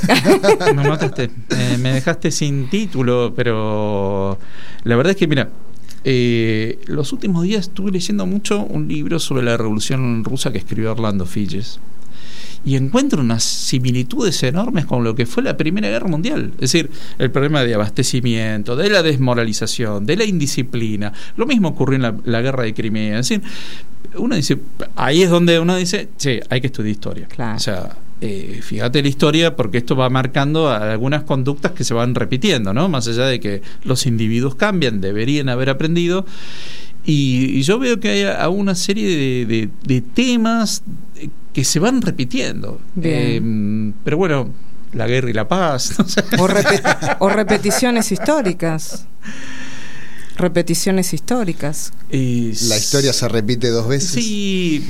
Me dejaste sin título, pero la verdad es que, mira, los últimos días estuve leyendo mucho un libro sobre la Revolución Rusa que escribió Orlando Figes, y encuentro unas similitudes enormes con lo que fue la Primera Guerra Mundial. Es decir, el problema de abastecimiento, de la desmoralización, de la indisciplina. Lo mismo ocurrió en la Guerra de Crimea. Es decir, uno dice, ahí es donde uno dice, che, hay que estudiar historia. Claro. O sea, fíjate la historia, porque esto va marcando algunas conductas que se van repitiendo, ¿no? Más allá de que los individuos cambian, deberían haber aprendido. Y yo veo que hay una serie de temas que se van repitiendo. Pero bueno, la guerra y la paz. No sé. O repeticiones históricas. Repeticiones históricas. La historia se repite dos veces. Sí,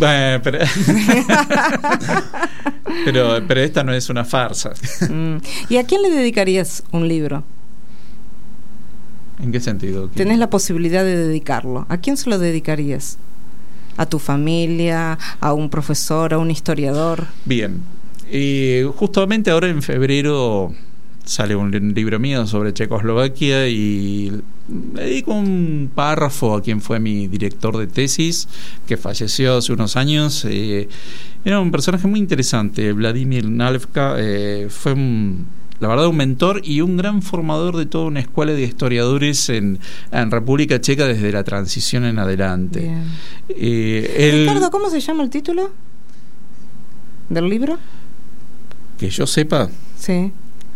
pero esta no es una farsa. ¿Y a quién le dedicarías un libro? ¿En qué sentido? Tenés la posibilidad de dedicarlo. ¿A quién se lo dedicarías? ¿A tu familia? ¿A un profesor? ¿A un historiador? Bien. Justamente ahora en febrero sale un libro mío sobre Checoslovaquia y le dedico un párrafo a quien fue mi director de tesis, que falleció hace unos años. Era un personaje muy interesante, Vladimir Nalevka. Fue la verdad, un mentor y un gran formador de toda una escuela de historiadores en República Checa desde la transición en adelante. Ricardo, ¿cómo se llama el título del libro? Que yo sepa. Sí.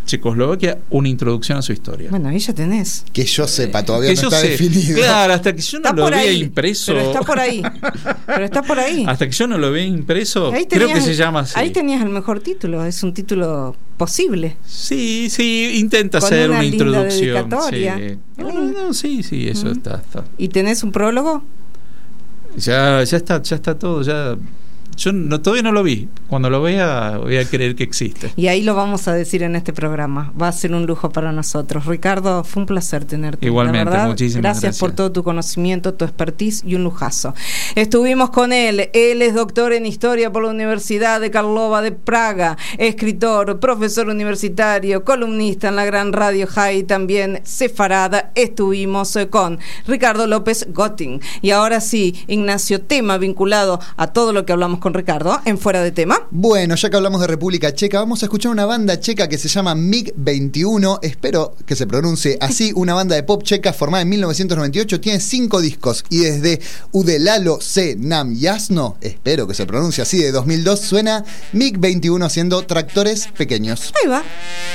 Checoslovaquia, una introducción a su historia. Bueno, ahí ya tenés. Que yo sepa, todavía Que no yo está sé. definido. Claro, hasta que yo no Está lo por vea ahí, impreso. Pero está por ahí. Pero está por ahí. Hasta que yo no lo vea impreso, Ahí creo tenías que se llama así. Ahí tenías el mejor título. Es un título posible. Sí, intenta Con hacer una una linda introducción. dedicatoria. Sí. No, sí, eso está. ¿Y tenés un prólogo? Ya está todo, ya. Yo todavía no lo vi. Cuando lo vea voy a creer que existe. Y ahí lo vamos a decir en este programa. Va a ser un lujo para nosotros. Ricardo, fue un placer tenerte. Igualmente, la verdad, muchísimas gracias por todo tu conocimiento, tu expertise y un lujazo. Estuvimos con él. Él es doctor en Historia por la Universidad de Karlova de Praga, escritor, profesor universitario, columnista en la gran Radio High, también sefarada. Estuvimos con Ricardo López Gotting. Y ahora sí, Ignacio, tema vinculado a todo lo que hablamos con Ricardo en Fuera de Tema. Bueno, ya que hablamos de República Checa, vamos a escuchar una banda checa que se llama MiG-21, espero que se pronuncie así, una banda de pop checa formada en 1998, tiene 5 discos y desde Udelalo se Nam Jasno, espero que se pronuncie así, de 2002, suena MiG-21 haciendo Tractores Pequeños. Ahí va.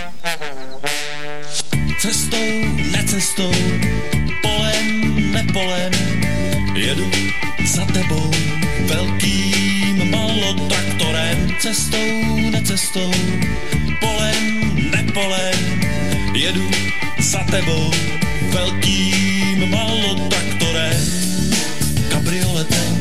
Cestou, necestou, polem, nepolem, jedu za tebou velkým malotraktorem. Cestou, necestou, polem, nepolem, jedu za tebou velkým malotraktorem, kabrioletem.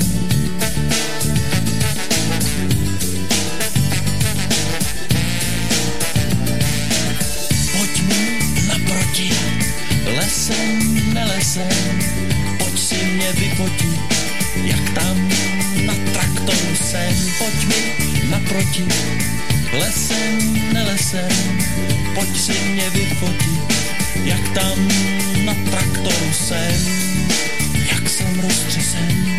Pojď mi naproti, lesem, nelesem, pojď si mě vyfotit, jak tam na traktoru jsem. Pojď mi naproti, lesem, nelesem, pojď si mě vyfotit, jak tam na traktoru jsem, jak jsem roztřesen.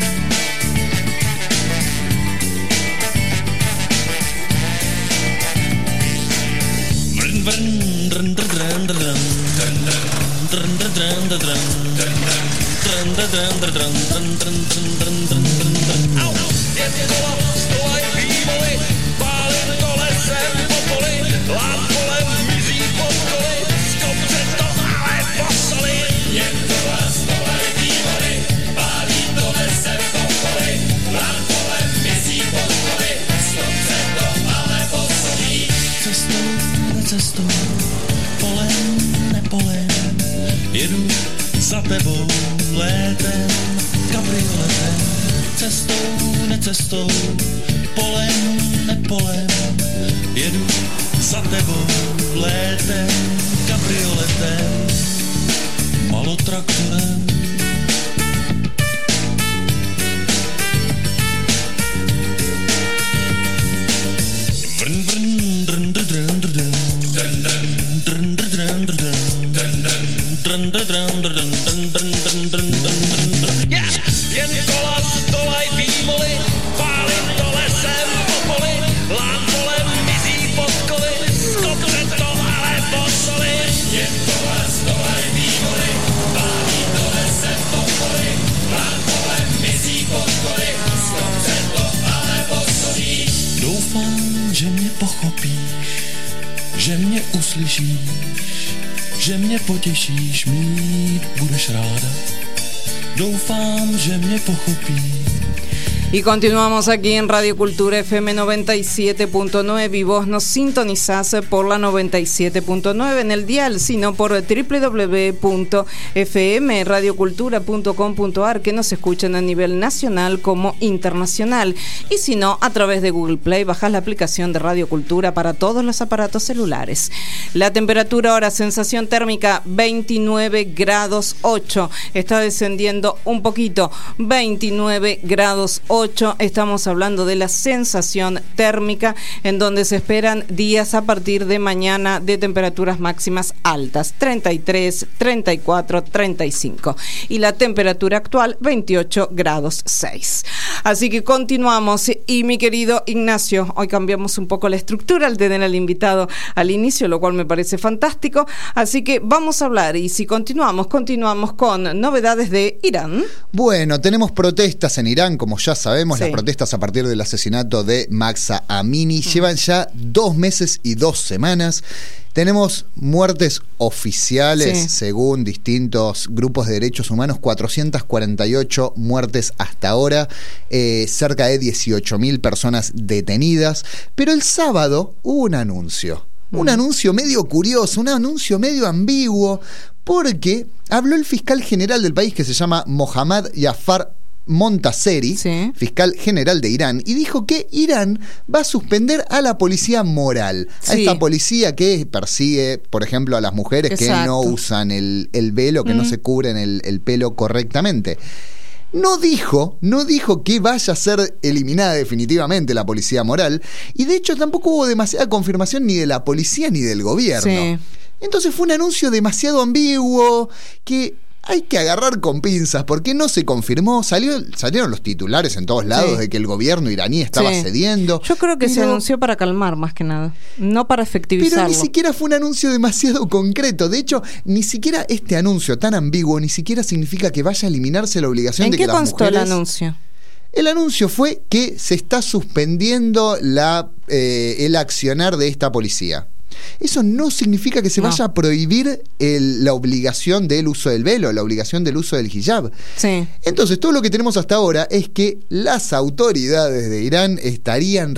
Vrn, vrn, drn, drn, drn, drn, drn, drn, drn, drn, drn. Au! Je mě dola, stolaj vývoly, pálím to lesem po poli, lát kolem mizí pod koly, skopře to ale posoli. Je dola, stolaj vývoly, pálím to lesem po poli, lát kolem mizí pod koly, skopře to ale posoli. Cestou, necestou, polem, nepolem, jedu za tebou létem, kabrioletem. Cestou, necestou, polem, nepolem, jedu za tebou létem, kabrioletem, malotraktorem. Vrn, vrn, drn, drn, drn, drn, drn, drn, drn, drn, drn, drn, drn, drn, drn, drn, drn. Jen kola, stolaj vývoly, pálím to lesem po poli, lám polem mizí pod koly, skopře to ale posoli. Jen kola, stolaj vývoly, pálím to lesem po poli, lám polem mizí pod koly, skopře to ale posoli. Doufám, že mě pochopíš, že mě uslyšíš, že mě potěšíš, mít budeš ráda. Doufám, že mě pochopí. Y continuamos aquí en Radio Cultura FM 97.9 y vos nos sintonizás por la 97.9 en el dial, sino por www.fmradiocultura.com.ar, que nos escuchan a nivel nacional como internacional. Y si no, a través de Google Play bajás la aplicación de Radio Cultura para todos los aparatos celulares. La temperatura ahora, sensación térmica 29 grados 8. Está descendiendo un poquito, 29 grados 8. Estamos hablando de la sensación térmica, en donde se esperan días a partir de mañana de temperaturas máximas altas, 33, 34, 35. Y la temperatura actual, 28 grados 6. Así que continuamos. Y mi querido Ignacio, hoy cambiamos un poco la estructura al tener al invitado al inicio, lo cual me parece fantástico. Así que vamos a hablar, y si continuamos con novedades de Irán. Bueno, tenemos protestas en Irán, como ya sabemos. sabemos, Sí. las protestas a partir del asesinato de Mahsa Amini llevan ya 2 meses y 2 semanas. Tenemos muertes oficiales, Sí. según distintos grupos de derechos humanos, 448 muertes hasta ahora, cerca de 18.000 personas detenidas. Pero el sábado hubo un anuncio. Un anuncio medio curioso, un anuncio medio ambiguo, porque habló el fiscal general del país, que se llama Mohammad Jafar Montaseri, Sí. fiscal general de Irán, y dijo que Irán va a suspender a la policía moral, a Sí. esta policía que persigue, por ejemplo, a las mujeres que Exacto. no usan el velo, que no se cubren el pelo correctamente. No dijo que vaya a ser eliminada definitivamente la policía moral, y de hecho tampoco hubo demasiada confirmación ni de la policía ni del gobierno. Sí. Entonces fue un anuncio demasiado ambiguo que hay que agarrar con pinzas porque no se confirmó. Salieron los titulares en todos lados Sí. de que el gobierno iraní estaba Sí. cediendo. Yo creo que se pero- anunció para calmar más que nada, no para efectivizarlo. Pero ni siquiera fue un anuncio demasiado concreto. De hecho, ni siquiera este anuncio tan ambiguo ni siquiera significa que vaya a eliminarse la obligación ¿En de qué que las constó mujeres... el anuncio? El anuncio fue que se está suspendiendo el accionar de esta policía. Eso no significa que se No. vaya a prohibir la obligación del uso del velo, la obligación del uso del hijab. Sí. Entonces, todo lo que tenemos hasta ahora es que las autoridades de Irán estarían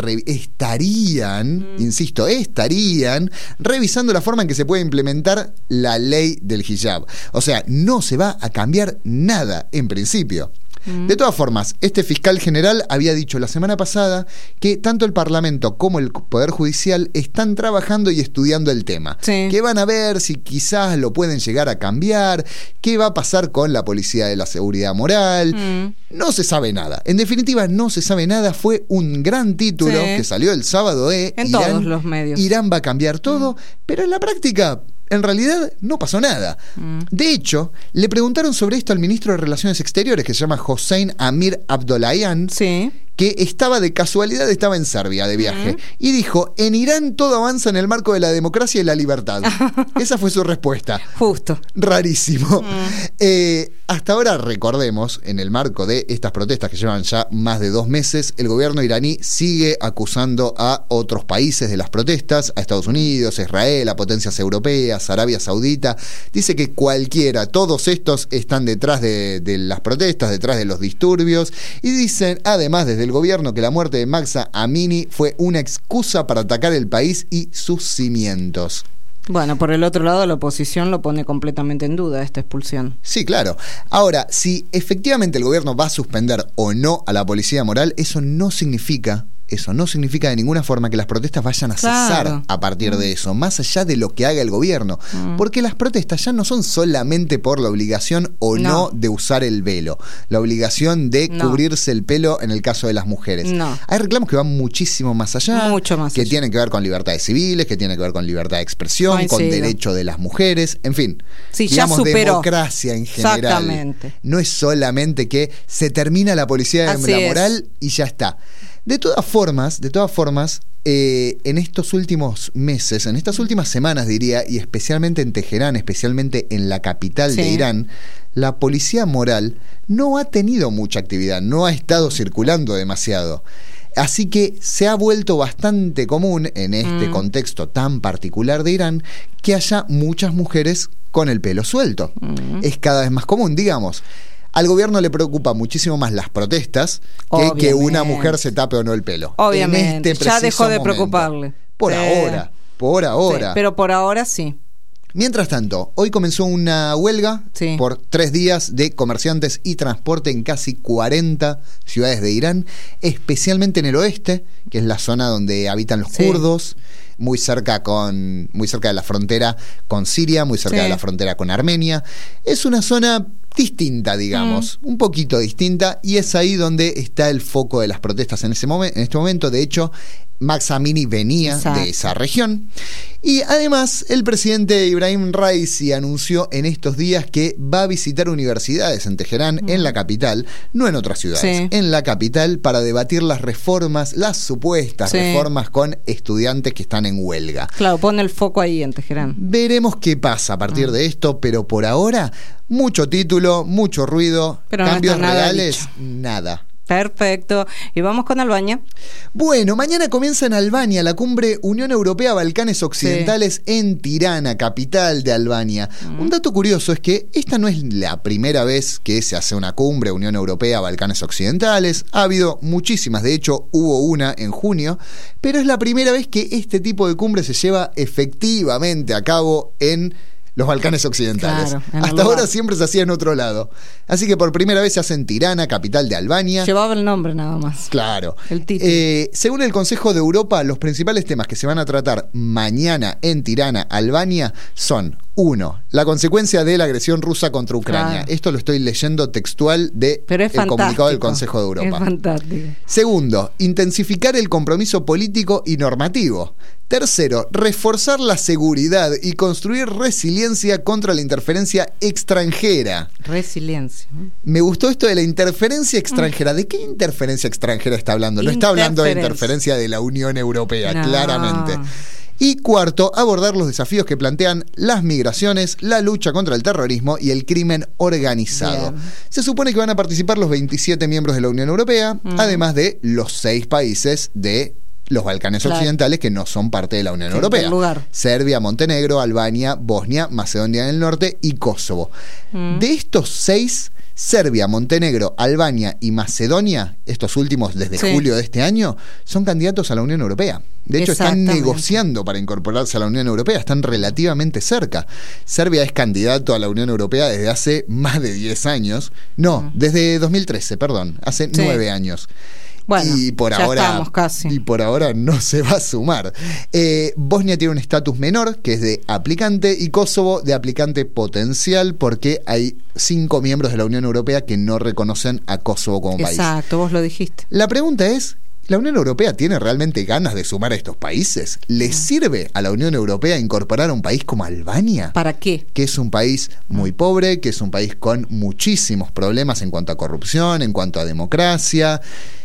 revisando la forma en que se puede implementar la ley del hijab. O sea, no se va a cambiar nada en principio. De todas formas, este fiscal general había dicho la semana pasada que tanto el Parlamento como el Poder Judicial están trabajando y estudiando el tema. Sí. Que van a ver si quizás lo pueden llegar a cambiar, qué va a pasar con la policía de la seguridad moral. No se sabe nada. En definitiva, no se sabe nada. Fue un gran título Sí. que salió el sábado de En todos los medios. Irán va a cambiar todo, pero en la práctica... En realidad no pasó nada. De hecho, le preguntaron sobre esto al ministro de Relaciones Exteriores, que se llama Hossein Amir Abdollahian, Sí. que estaba en Serbia de viaje, y dijo: en Irán todo avanza en el marco de la democracia y la libertad. Esa fue su respuesta. Justo. Rarísimo. Hasta ahora, recordemos, en el marco de estas protestas que llevan ya más de 2 meses, el gobierno iraní sigue acusando a otros países de las protestas, a Estados Unidos, a Israel, a potencias europeas, a Arabia Saudita. Dice que todos estos están detrás de las protestas, detrás de los disturbios, y dicen, además, desde el gobierno, que la muerte de Mahsa Amini fue una excusa para atacar el país y sus cimientos. Bueno, por el otro lado, la oposición lo pone completamente en duda, esta expulsión. Sí, claro. Ahora, si efectivamente el gobierno va a suspender o no a la policía moral, eso no significa de ninguna forma que las protestas vayan a cesar Claro. a partir de eso, más allá de lo que haga el gobierno. Porque las protestas ya no son solamente por la obligación o no de usar el velo, la obligación de No. cubrirse el pelo en el caso de las mujeres. No. Hay reclamos que van muchísimo más allá, Mucho más que allá. tienen que ver con libertades civiles, que tienen que ver con libertad de expresión, con Coincido. derecho de las mujeres, en fin. Sí, ya digamos, superó. democracia en general. Exactamente. No es solamente que se termina la policía de Así la es. moral y ya está. De todas formas, en estos últimos meses, en estas últimas semanas diría, y especialmente en Teherán, especialmente en la capital de Sí. Irán, la policía moral no ha tenido mucha actividad, no ha estado circulando demasiado. Así que se ha vuelto bastante común en este contexto tan particular de Irán que haya muchas mujeres con el pelo suelto. Es cada vez más común, digamos. Al gobierno le preocupa muchísimo más las protestas que una Obviamente. mujer se tape o no el pelo. Obviamente, En este ya preciso dejó de momento. preocuparle. Por Sí. ahora. Sí, pero por ahora sí. Mientras tanto, hoy comenzó una huelga Sí. por 3 días de comerciantes y transporte en casi 40 ciudades de Irán, especialmente en el oeste, que es la zona donde habitan los Sí. kurdos, muy cerca de la frontera con Siria, muy cerca Sí. de la frontera con Armenia. Es una zona distinta, digamos, un poquito distinta, y es ahí donde está el foco de las protestas en este momento. De hecho, Mahsa Amini venía Exacto. de esa región. Y además, el presidente Ibrahim Raisi anunció en estos días que va a visitar universidades en Teherán, en la capital, no en otras ciudades, Sí. en la capital, para debatir las supuestas Sí. reformas con estudiantes que están en huelga. Claro, pone el foco ahí en Teherán. Veremos qué pasa a partir de esto, pero por ahora, mucho título, mucho ruido, Pero no cambios está nada reales, dicho. nada. Perfecto. Y vamos con Albania. Bueno, mañana comienza en Albania la cumbre Unión Europea-Balcanes Occidentales en Tirana, capital de Albania. Un dato curioso es que esta no es la primera vez que se hace una cumbre Unión Europea-Balcanes Occidentales. Ha habido muchísimas, de hecho hubo una en junio, pero es la primera vez que este tipo de cumbre se lleva efectivamente a cabo en los Balcanes Occidentales. Claro, hasta ahora siempre se hacía en otro lado. Así que por primera vez se hace en Tirana, capital de Albania. Llevaba el nombre nada más. Claro. El título. Según el Consejo de Europa, los principales temas que se van a tratar mañana en Tirana, Albania, son: 1. La consecuencia de la agresión rusa contra Ucrania. Claro. Esto lo estoy leyendo textual del comunicado del Consejo de Europa. Es fantástico. Segundo, intensificar el compromiso político y normativo. Tercero, reforzar la seguridad y construir resiliencia contra la interferencia extranjera. Resiliencia. Me gustó esto de la interferencia extranjera. ¿De qué interferencia extranjera está hablando? No está hablando de interferencia de la Unión Europea, No. claramente. Y cuarto, abordar los desafíos que plantean las migraciones, la lucha contra el terrorismo y el crimen organizado. Bien. Se supone que van a participar los 27 miembros de la Unión Europea, además de los 6 países de los Balcanes Occidentales que no son parte de la Unión Europea. Lugar. Serbia, Montenegro, Albania, Bosnia, Macedonia del Norte y Kosovo. De estos 6, Serbia, Montenegro, Albania y Macedonia, estos últimos desde julio de este año, son candidatos a la Unión Europea. De hecho, están negociando para incorporarse a la Unión Europea, están relativamente cerca. Serbia es candidato a la Unión Europea desde hace más de 10 años. No, desde 2013, perdón, hace 9 años. Bueno, y por ya ahora, estamos casi. Y por ahora no se va a sumar. Bosnia tiene un estatus menor, que es de aplicante, y Kosovo de aplicante potencial, porque hay 5 miembros de la Unión Europea que no reconocen a Kosovo como país. Exacto, vos lo dijiste. La pregunta es: ¿la Unión Europea tiene realmente ganas de sumar a estos países? ¿Le sirve a la Unión Europea incorporar a un país como Albania? ¿Para qué? Que es un país muy pobre, que es un país con muchísimos problemas en cuanto a corrupción, en cuanto a democracia.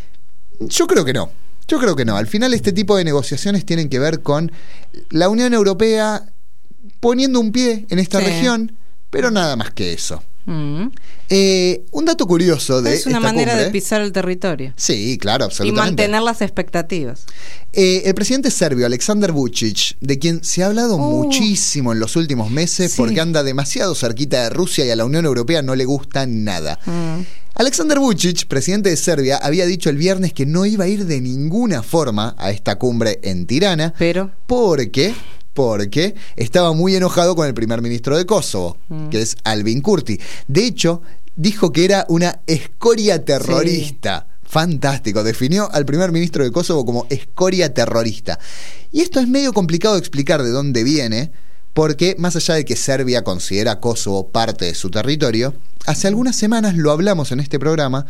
Yo creo que no. Yo creo que no. Al final este tipo de negociaciones tienen que ver con la Unión Europea poniendo un pie en esta región, pero nada más que eso. Un dato curioso de esta Es una manera cumbre, de pisar el territorio. Sí, claro, absolutamente. Y mantener las expectativas. El presidente serbio Aleksandar Vučić, de quien se ha hablado muchísimo en los últimos meses porque anda demasiado cerquita de Rusia y a la Unión Europea no le gusta nada. Aleksandar Vučić, presidente de Serbia, había dicho el viernes que no iba a ir de ninguna forma a esta cumbre en Tirana, porque estaba muy enojado con el primer ministro de Kosovo, que es Albin Kurti. De hecho, dijo que era una escoria terrorista. Fantástico, definió al primer ministro de Kosovo como escoria terrorista. Y esto es medio complicado de explicar de dónde viene, porque más allá de que Serbia considera a Kosovo parte de su territorio, hace algunas semanas lo hablamos en este programa,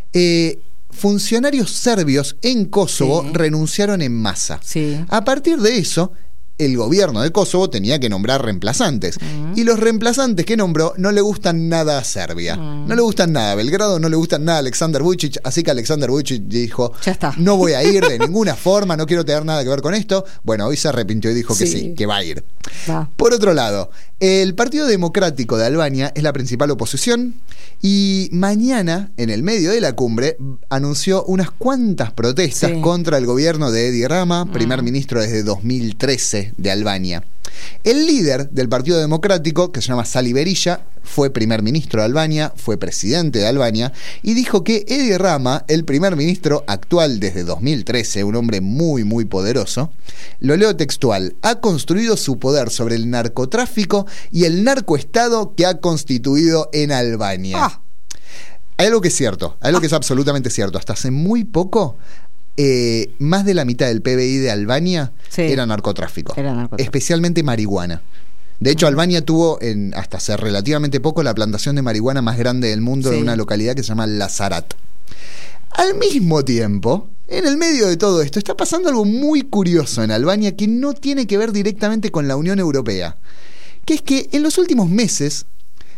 funcionarios serbios en Kosovo renunciaron en masa. A partir de eso, el gobierno de Kosovo tenía que nombrar reemplazantes. Y los reemplazantes que nombró no le gustan nada a Serbia. No le gustan nada a Belgrado, no le gustan nada a Aleksandar Vučić. Así que Aleksandar Vučić dijo: ya está. No voy a ir de ninguna forma, no quiero tener nada que ver con esto. Bueno, hoy se arrepintió y dijo que sí, que va a ir. Por otro lado, el Partido Democrático de Albania es la principal oposición. Y mañana, en el medio de la cumbre, anunció unas cuantas protestas contra el gobierno de Edi Rama, primer ministro desde 2013 de Albania. El líder del Partido Democrático, que se llama Sali Berisha, fue primer ministro de Albania, fue presidente de Albania, y dijo que Edi Rama, el primer ministro actual desde 2013, un hombre muy muy poderoso, lo leo textual: ha construido su poder sobre el narcotráfico y el narcoestado que ha constituido en Albania. Hay algo que es cierto, hay algo que es absolutamente cierto. Hasta hace muy poco, más de la mitad del PBI de Albania era narcotráfico, especialmente marihuana. De hecho, Albania tuvo hasta hace relativamente poco la plantación de marihuana más grande del mundo en una localidad que se llama Lazarat. Al mismo tiempo, en el medio de todo esto, está pasando algo muy curioso en Albania que no tiene que ver directamente con la Unión Europea, que es que en los últimos meses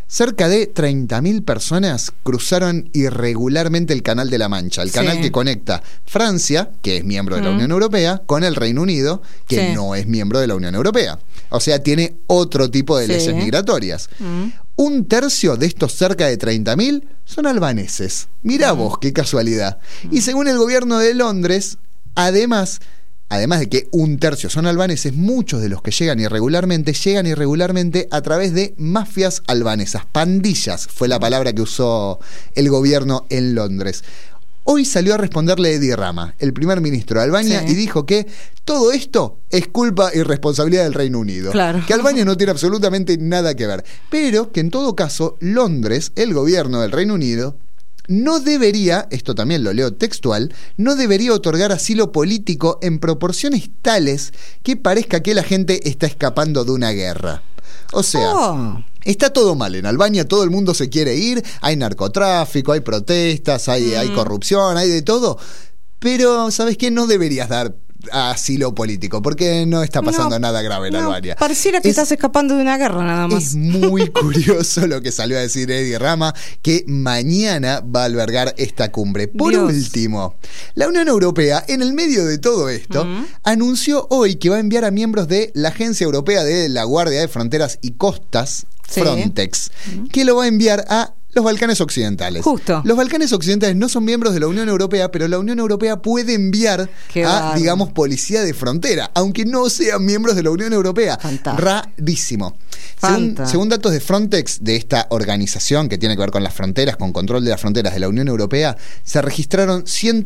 cerca de 30.000 personas cruzaron irregularmente el Canal de la Mancha, el canal que conecta Francia, que es miembro de la Unión Europea, con el Reino Unido, que no es miembro de la Unión Europea. O sea, tiene otro tipo de leyes migratorias. Un tercio de estos cerca de 30.000 son albaneses. Mirá vos, qué casualidad. Y según el gobierno de Londres, además de que un tercio son albaneses, muchos de los que llegan irregularmente a través de mafias albanesas. Pandillas fue la palabra que usó el gobierno en Londres. Hoy salió a responderle Edi Rama, el primer ministro de Albania, y dijo que todo esto es culpa y responsabilidad del Reino Unido. Claro. Que Albania no tiene absolutamente nada que ver. Pero que en todo caso, Londres, el gobierno del Reino Unido, no debería, esto también lo leo textual, no debería otorgar asilo político en proporciones tales que parezca que la gente está escapando de una guerra. O sea, está todo mal en Albania, todo el mundo se quiere ir, hay narcotráfico, hay protestas, hay corrupción, hay de todo, pero ¿sabes qué? No deberías dar asilo político, porque no está pasando nada grave en Albania. Pareciera que estás escapando de una guerra nada más. Es muy curioso lo que salió a decir Edi Rama, que mañana va a albergar esta cumbre. Por último, la Unión Europea, en el medio de todo esto, anunció hoy que va a enviar a miembros de la Agencia Europea de la Guardia de Fronteras y Costas, Frontex, que lo va a enviar a los Balcanes Occidentales. Justo. Los Balcanes Occidentales no son miembros de la Unión Europea, pero la Unión Europea puede enviar digamos, policía de frontera, aunque no sean miembros de la Unión Europea. Rarísimo. Según datos de Frontex, de esta organización que tiene que ver con las fronteras, con control de las fronteras de la Unión Europea, se registraron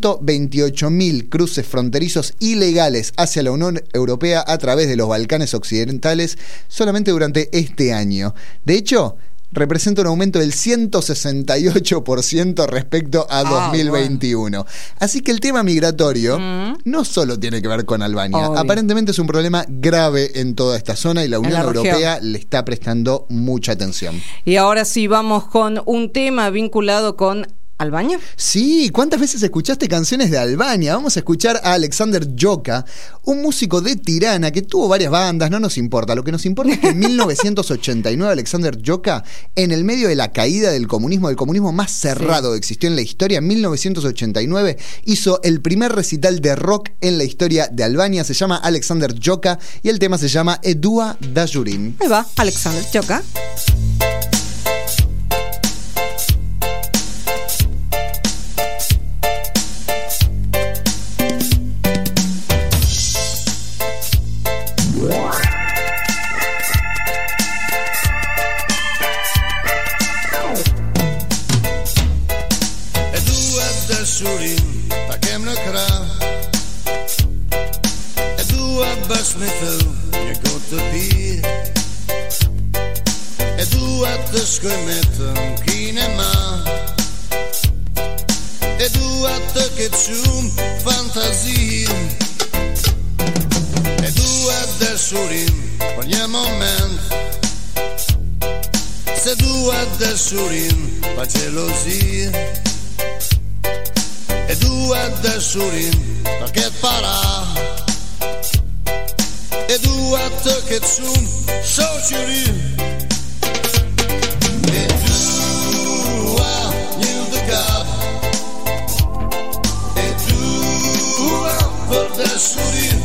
128.000 cruces fronterizos ilegales hacia la Unión Europea a través de los Balcanes Occidentales solamente durante este año. De hecho, representa un aumento del 168% respecto a 2021. Bueno. Así que el tema migratorio no solo tiene que ver con Albania. Aparentemente es un problema grave en toda esta zona y la Unión Europea le está prestando mucha atención. Y ahora sí, vamos con un tema vinculado con ¿Albania? Sí, ¿cuántas veces escuchaste canciones de Albania? Vamos a escuchar a Alexander Joka, un músico de Tirana que tuvo varias bandas, no nos importa. Lo que nos importa es que en 1989 Alexander Joka, en el medio de la caída del comunismo más cerrado que existió en la historia, en 1989 hizo el primer recital de rock en la historia de Albania. Se llama Alexander Joka y el tema se llama Edua Dajurin. Ahí va, Alexander Joka. Dashurin pa gelozie e dua dashurin pa ket para e dua të ket shumë shoqëri e dua një të kap e dua për dashurin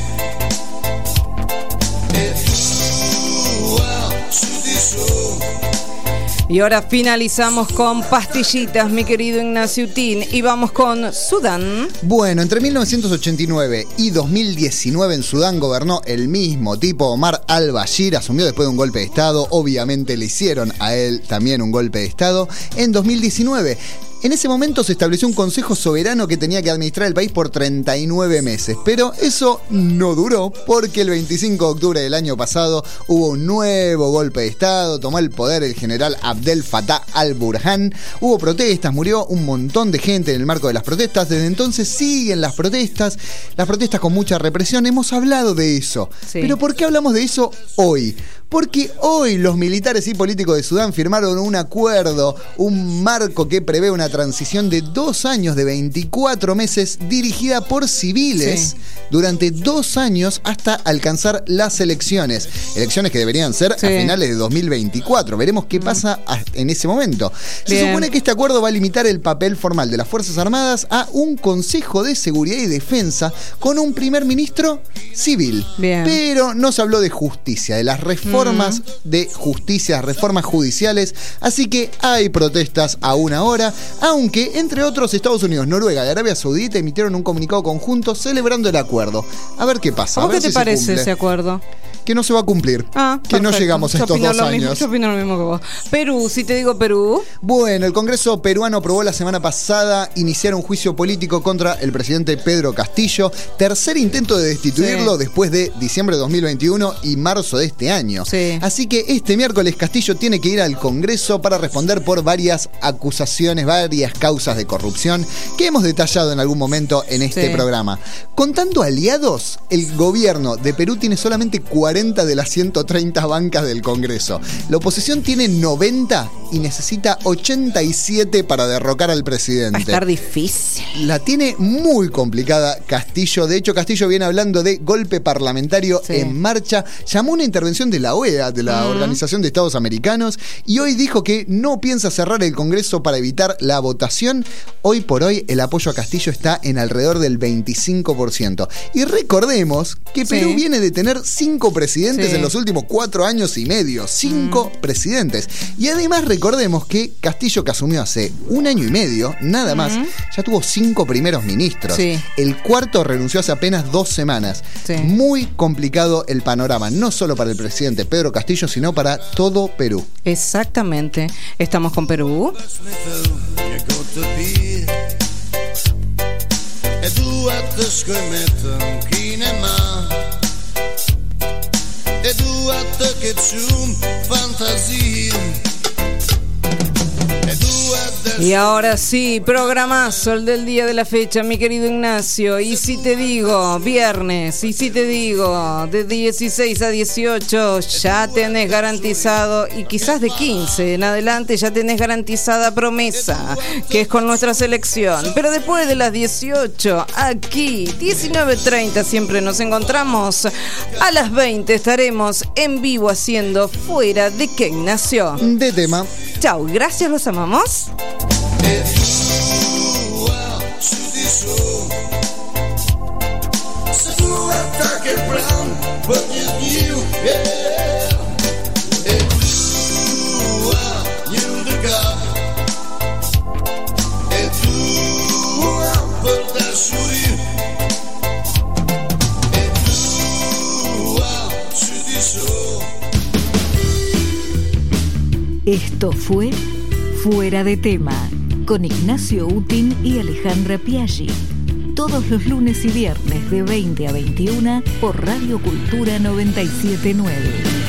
e dua që shumë. Y ahora finalizamos con pastillitas, mi querido Ignacio Utín, y vamos con Sudán. Bueno, entre 1989 y 2019 en Sudán gobernó el mismo tipo, Omar al-Bashir, asumió después de un golpe de Estado, obviamente le hicieron a él también un golpe de Estado. En 2019, en ese momento se estableció un consejo soberano que tenía que administrar el país por 39 meses, pero eso no duró porque el 25 de octubre del año pasado hubo un nuevo golpe de Estado, tomó el poder el general Abdel Fattah al-Burhan, hubo protestas, murió un montón de gente en el marco de las protestas, desde entonces siguen las protestas con mucha represión, hemos hablado de eso, pero ¿por qué hablamos de eso hoy? Porque hoy los militares y políticos de Sudán firmaron un acuerdo, un marco que prevé una transición de 2 años de 24 meses dirigida por civiles durante 2 años hasta alcanzar las elecciones. Elecciones que deberían ser a finales de 2024. Veremos qué pasa en ese momento. Se supone que este acuerdo va a limitar el papel formal de las Fuerzas Armadas a un Consejo de Seguridad y Defensa con un primer ministro civil. Pero no se habló de justicia, de las reformas de justicia, reformas judiciales. Así que hay protestas aún ahora, aunque entre otros Estados Unidos, Noruega y Arabia Saudita emitieron un comunicado conjunto celebrando el acuerdo. A ver qué pasa. ¿Cómo te parece ese acuerdo? Que no se va a cumplir. Que no llegamos a estos 2 años. Yo opino lo mismo que vos. Perú, si te digo Perú. Bueno, el Congreso peruano aprobó la semana pasada iniciar un juicio político contra el presidente Pedro Castillo. Tercer intento de destituirlo después de diciembre de 2021 y marzo de este año. Así que este miércoles Castillo tiene que ir al Congreso para responder por varias acusaciones, varias causas de corrupción que hemos detallado en algún momento en este programa. Contando aliados, el gobierno de Perú tiene solamente 40 de las 130 bancas del Congreso. La oposición tiene 90 y necesita 87 para derrocar al presidente. Va a estar difícil. La tiene muy complicada Castillo. De hecho, Castillo viene hablando de golpe parlamentario en marcha. Llamó una intervención de la OEA, de la Organización de Estados Americanos, y hoy dijo que no piensa cerrar el Congreso para evitar la votación. Hoy por hoy el apoyo a Castillo está en alrededor del 25%. Y recordemos que Perú viene de tener 5 presidentes en los últimos 4 años y medio. 5 presidentes. Y además recordemos que Castillo, que asumió hace 1 año y medio, nada más, ya tuvo 5 primeros ministros. El cuarto renunció hace apenas 2 semanas. Muy complicado el panorama, no solo para el presidente Pedro Castillo, sino para todo Perú. Exactamente. Estamos con Perú. Y ahora sí, programazo el del día de la fecha, mi querido Ignacio. Y si te digo viernes, y si te digo de 16 a 18, ya tenés garantizado, y quizás de 15 en adelante ya tenés garantizada promesa, que es con nuestra selección. Pero después de las 18, aquí, 19:30 siempre nos encontramos. A las 20 estaremos en vivo haciendo Fuera de qué, Ignacio. De tema. Chau, gracias, los amamos. Esto fue Fuera de Tema, con Ignacio Utin y Alejandra Piaggi. Todos los lunes y viernes de 20 a 21 por Radio Cultura 97.9.